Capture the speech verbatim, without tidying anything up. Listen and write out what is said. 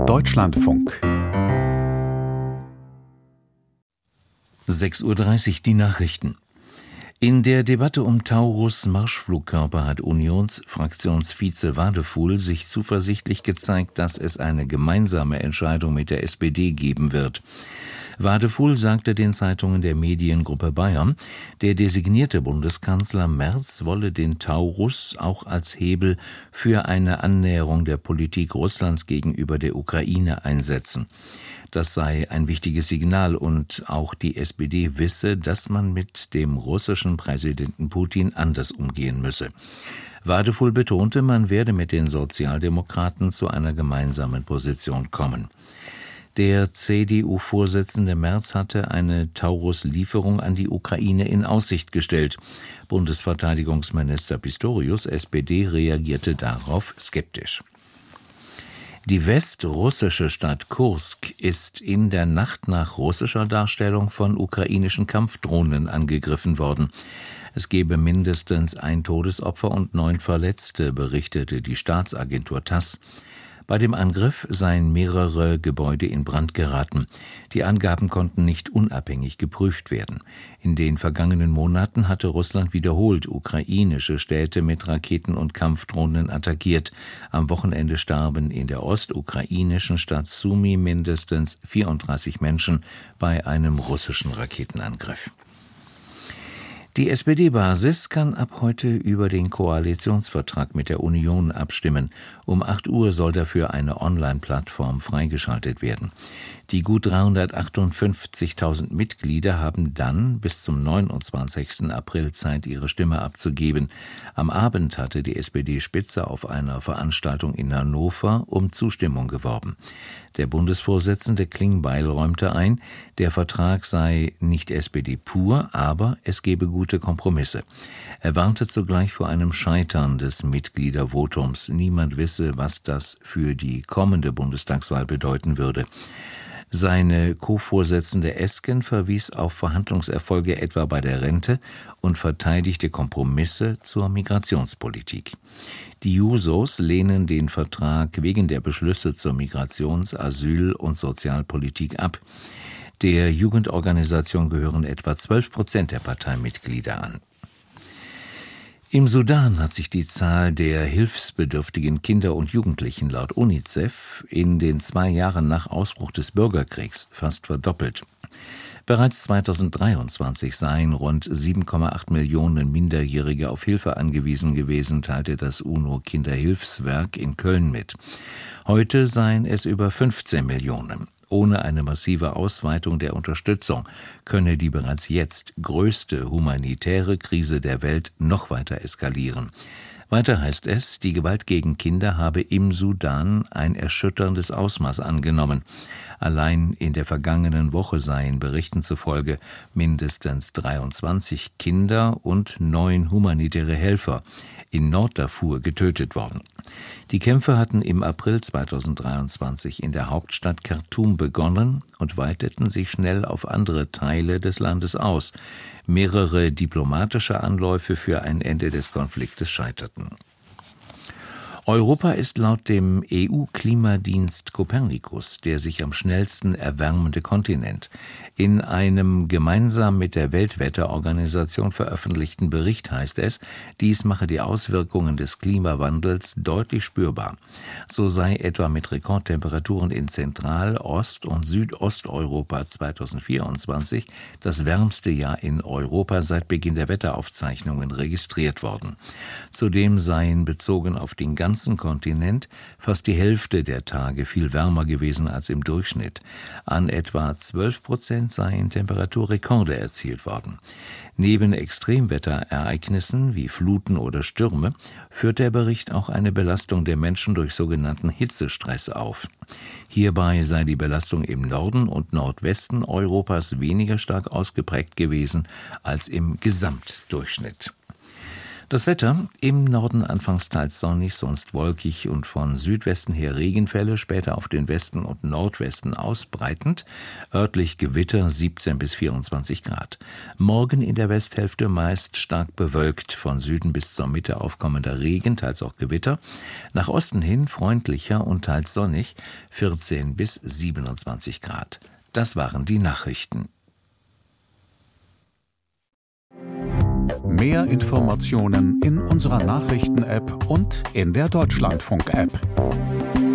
Deutschlandfunk. sechs Uhr dreißig, die Nachrichten. In der Debatte um Taurus Marschflugkörper hat Unionsfraktionsvize Wadefuhl sich zuversichtlich gezeigt, dass es eine gemeinsame Entscheidung mit der S P D geben wird. Wadefuhl sagte den Zeitungen der Mediengruppe Bayern, der designierte Bundeskanzler Merz wolle den Taurus auch als Hebel für eine Annäherung der Politik Russlands gegenüber der Ukraine einsetzen. Das sei ein wichtiges Signal und auch die S P D wisse, dass man mit dem russischen Präsidenten Putin anders umgehen müsse. Wadefuhl betonte, man werde mit den Sozialdemokraten zu einer gemeinsamen Position kommen. Der C D U-Vorsitzende Merz hatte eine Taurus-Lieferung an die Ukraine in Aussicht gestellt. Bundesverteidigungsminister Pistorius, S P D, reagierte darauf skeptisch. Die westrussische Stadt Kursk ist in der Nacht nach russischer Darstellung von ukrainischen Kampfdrohnen angegriffen worden. Es gebe mindestens ein Todesopfer und neun Verletzte, berichtete die Staatsagentur TASS. Bei dem Angriff seien mehrere Gebäude in Brand geraten. Die Angaben konnten nicht unabhängig geprüft werden. In den vergangenen Monaten hatte Russland wiederholt ukrainische Städte mit Raketen und Kampfdrohnen attackiert. Am Wochenende starben in der ostukrainischen Stadt Sumy mindestens vierunddreißig Menschen bei einem russischen Raketenangriff. Die S P D-Basis kann ab heute über den Koalitionsvertrag mit der Union abstimmen. Um acht Uhr soll dafür eine Online-Plattform freigeschaltet werden. Die gut dreihundertachtundfünfzigtausend Mitglieder haben dann bis zum neunundzwanzigsten April Zeit, ihre Stimme abzugeben. Am Abend hatte die S P D-Spitze auf einer Veranstaltung in Hannover um Zustimmung geworben. Der Bundesvorsitzende Klingbeil räumte ein, der Vertrag sei nicht S P D pur, aber es gebe gute Kompromisse. Er warnte zugleich vor einem Scheitern des Mitgliedervotums. Niemand wisse, was das für die kommende Bundestagswahl bedeuten würde. Seine Co-Vorsitzende Esken verwies auf Verhandlungserfolge etwa bei der Rente und verteidigte Kompromisse zur Migrationspolitik. Die Jusos lehnen den Vertrag wegen der Beschlüsse zur Migrations-, Asyl- und Sozialpolitik ab. Der Jugendorganisation gehören etwa zwölf Prozent der Parteimitglieder an. Im Sudan hat sich die Zahl der hilfsbedürftigen Kinder und Jugendlichen laut UNICEF in den zwei Jahren nach Ausbruch des Bürgerkriegs fast verdoppelt. Bereits zweitausenddreiundzwanzig seien rund sieben Komma acht Millionen Minderjährige auf Hilfe angewiesen gewesen, teilte das UNO-Kinderhilfswerk in Köln mit. Heute seien es über fünfzehn Millionen. Ohne eine massive Ausweitung der Unterstützung könne die bereits jetzt größte humanitäre Krise der Welt noch weiter eskalieren. Weiter heißt es, die Gewalt gegen Kinder habe im Sudan ein erschütterndes Ausmaß angenommen. Allein in der vergangenen Woche seien Berichten zufolge mindestens dreiundzwanzig Kinder und neun humanitäre Helfer in Norddarfur getötet worden. Die Kämpfe hatten im April zweitausenddreiundzwanzig in der Hauptstadt Khartoum begonnen und weiteten sich schnell auf andere Teile des Landes aus. Mehrere diplomatische Anläufe für ein Ende des Konfliktes scheiterten. Europa ist laut dem E U-Klimadienst Copernicus der sich am schnellsten erwärmende Kontinent. In einem gemeinsam mit der Weltwetterorganisation veröffentlichten Bericht heißt es, dies mache die Auswirkungen des Klimawandels deutlich spürbar. So sei etwa mit Rekordtemperaturen in Zentral-, Ost- und Südosteuropa zweitausendvierundzwanzig das wärmste Jahr in Europa seit Beginn der Wetteraufzeichnungen registriert worden. Zudem seien bezogen auf den ganzen Kontinent fast die Hälfte der Tage viel wärmer gewesen als im Durchschnitt. An etwa zwölf Prozent seien Temperaturrekorde erzielt worden. Neben Extremwetterereignissen wie Fluten oder Stürme führt der Bericht auch eine Belastung der Menschen durch sogenannten Hitzestress auf. Hierbei sei die Belastung im Norden und Nordwesten Europas weniger stark ausgeprägt gewesen als im Gesamtdurchschnitt. Das Wetter: im Norden anfangs teils sonnig, sonst wolkig und von Südwesten her Regenfälle, später auf den Westen und Nordwesten ausbreitend, örtlich Gewitter, siebzehn bis vierundzwanzig Grad. Morgen in der Westhälfte meist stark bewölkt, von Süden bis zur Mitte aufkommender Regen, teils auch Gewitter, nach Osten hin freundlicher und teils sonnig, vierzehn bis siebenundzwanzig Grad. Das waren die Nachrichten. Mehr Informationen in unserer Nachrichten-App und in der Deutschlandfunk-App.